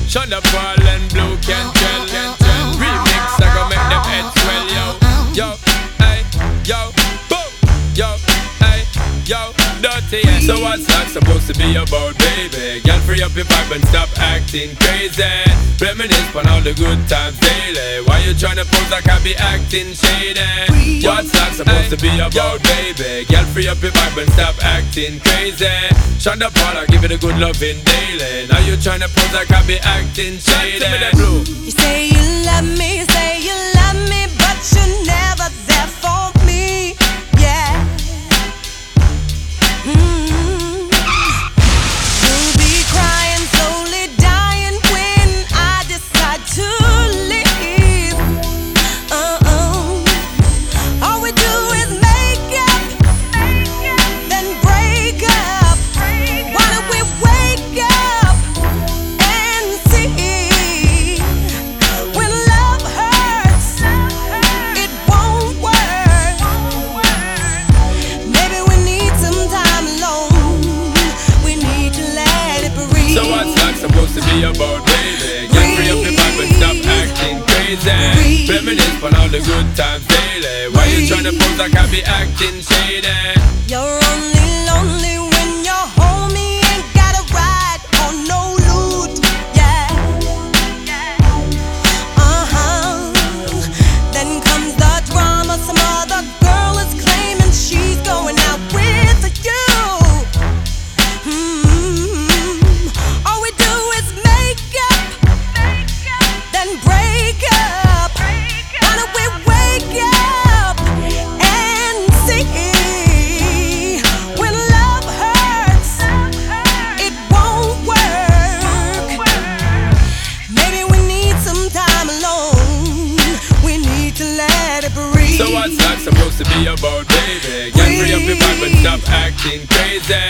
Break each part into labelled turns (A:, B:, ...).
A: Shonda Paul and Blue Cantrell. Remix, I gon' make them heads swell, yo. Yo, hey, yo, boom, yo, hey, yo, dirty, yeah. So what's that supposed to be about, baby? Girl, free up your vibe and stop acting crazy. Reminisce on all the good times daily. Why you tryna pose like I be acting shady? What's that supposed to be about, baby? Girl, free up your vibe and stop acting crazy. Shonda Paul, I give it a good loving daily. Now you tryna pose like I be acting shady.
B: You say you love me, but you're never there for me. Yeah. You'll be crying, slowly dying when I decide to leave. All we do is make up, then break up. Why don't we wake up and see? When love hurts, it won't work. Maybe we need some time alone. We need to let it breathe.
A: So what's that supposed to be about, baby? Get free up your vibe and stop acting crazy. Reminisce on all the good times daily. Why you tryna pose like I be acting shady?
B: You're only lonely when your homie ain't got a ride or no loot. Yeah. Then comes the drama. Some other girl is claiming she's going out with you. All we do is make up, then break up. Why don't we wake up and see? When love hurts, it won't work. Maybe we need some time alone. We need to let it breathe.
A: So what's that supposed to be about, baby? Get free up your vibe and stop acting crazy.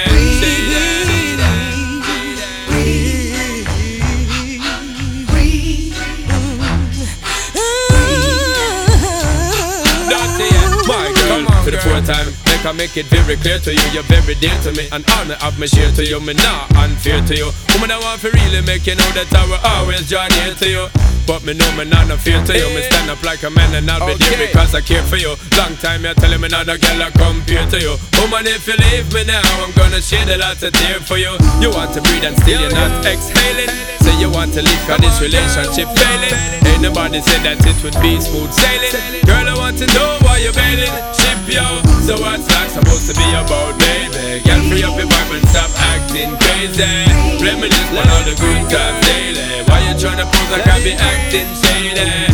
A: My girl, for the fourth time, make it very clear to you, you're very dear to me, and honor of me share to you, me not unfair to you. Woman, I want to really make you know that I will always draw near to you. But me know me not no fear to you. Me stand up like a man and I'll be there because I care for you. Long time you're telling me not a girl I compare to you. Woman, if you leave me now, I'm gonna shed a lot of tears for you. You want to breathe and still you're not exhaling. Say you want to leave cause this relationship failing. Ain't nobody said that it would be smooth sailing. Girl, I want to know why you're bailing. Ship yo. So what's that supposed to be about, baby? Girl, free up your vibe and stop acting crazy. Reminisce on all the good times daily. Why you tryna pose like I be acting shady?